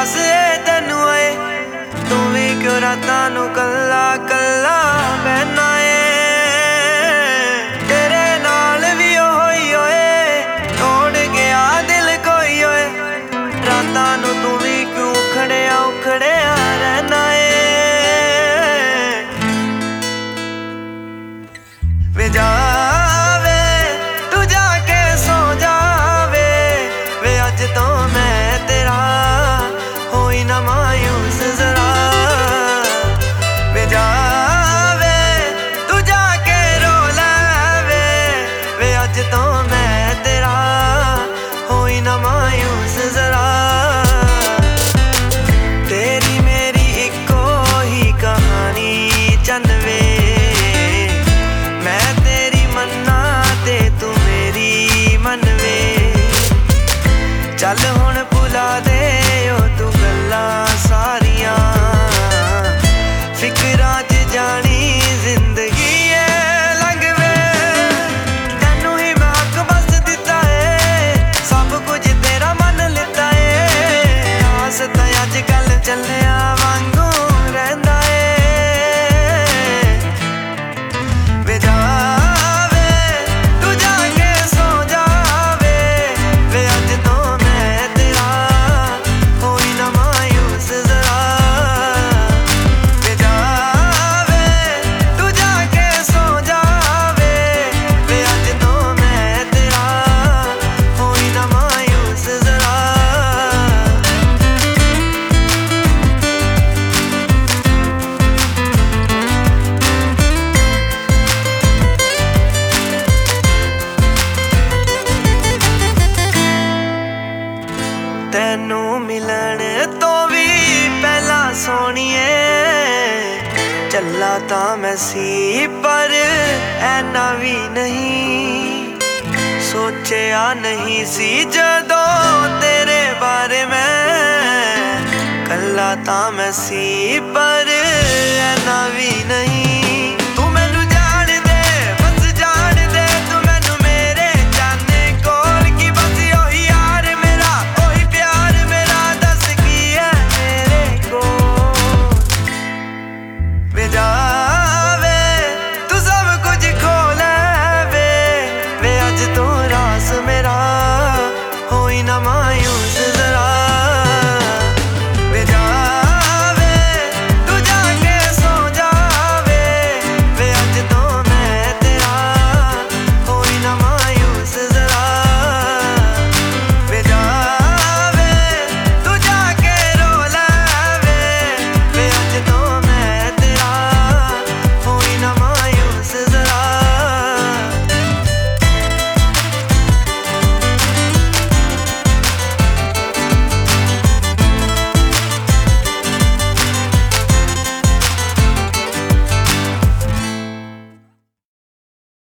ਦੱਸੇ ਤੈਨੂੰ ਓਏ ਤੂੰ ਵੀ ਕਿਉਂ ਰਾਤਾਂ ਨੂੰ ਕੱਲਾ ਕੱਲਾ ਬਹਿਨਾ ਏ। ਤੇਰੇ ਨਾਲ ਵੀ ਹੋਈ ਓਏ ਤੋੜ ਗਿਆ ਦਿਲ ਕੋਈ ਓਏ ਰਾਤਾਂ ਨੂੰ ਤੂੰ ਵੀ ਕਿਉਂ ਉਖੜਿਆ ਉਖੜਿਆ ਰਹਿਣਾ ਏ। ਵੇ ਜਾਵੇ ਤੂੰ ਜਾ ਕੇ ਸੌ ਜਾਵੇ ਵੇ ਅੱਜ ਤੋਂ ਮੈਂ ਤੇਰਾ ਹੋਈ ਨਾ ਮਾਯੂਸ ਜ਼ਰਾ। ਵੇ ਜਾਵੇ ਤੂੰ ਜਾ ਕੇ ਰੋ ਲੈਵੇ ਵੇ ਅੱਜ ਤੋਂ ਮੈਂ ਤੇਰਾ ਹੋਈ ਨਾ ਮਾਯੂਸ ਜ਼ਰਾ। ਤੇਰੀ ਮੇਰੀ ਇੱਕੋ ਹੀ ਕਹਾਣੀ ਚੰਨਵੇ ਮੈਂ ਤੇਰੀ ਮੰਨਾ ਤੇ ਤੂੰ ਮੇਰੀ ਮੰਨਵੇ। ਚੱਲ ਹੁਣ ਭੁਲਾ ਦੇ ਓ ਤੂੰ ਗੱਲਾਂ ਸਾਰੀਆਂ ਫਿਕਰਾਂ 'ਚ ਜਾਣੀ ਜ਼ਿੰਦਗੀ ਏ ਲੰਘਵੇ। ਤੈਨੂੰ ਹੀ ਮੈਂ ਹੱਕ ਬਸ ਦਿੱਤਾ ਏ ਸਭ ਕੁਝ ਤੇਰਾ ਮੰਨ ਲਿੱਤਾ ਏ। ਆਸ ਤਾਂ ਅੱਜ ਕੱਲ ਚੱਲਿਆ ਵਾਂਗੂ ਰਹਿੰਦਾ ਏ। ਵੇ ਜਾਵੇ ਤੂੰ ਜਾ ਕੇ ਸੌ ਜਾਵੇ ਵੇ ਅੱਜ ਤੋਂ ਮੈਂ ਤੇਰਾ ਹੋਈ ਨਾ ਮਾਯੂਸ ਜ਼ਰਾ। ਵੇ ਜਾਵੇ ਤੂੰ ਜਾ ਕੇ ਸੌ ਜਾਵੇ ਵੇ ਅੱਜ ਤੋਂ ਮੈਂ ਤੇਰਾ ਹੋਈ ਨਾ ਮਾਯੂਸ ਜ਼ਰਾ। ਤੈਨੂੰ ਮਿਲਣ ਤੋਂ ਵੀ ਪਹਿਲਾਂ ਸੋਹਣੀਏ ਚੱਲਾ ਤਾਂ ਮੈਂ ਸੀ ਪਰ ਐਨਾ ਵੀ ਨਹੀਂ ਸੋਚਿਆ ਨਹੀਂ ਸੀ ਜਦੋਂ ਤੇਰੇ ਬਾਰੇ ਮੈਂ ਕੱਲਾ ਤਾਂ ਮੈਂ ਸੀ ਪਰ ਐਨਾ ਵੀ ਨਹੀਂ।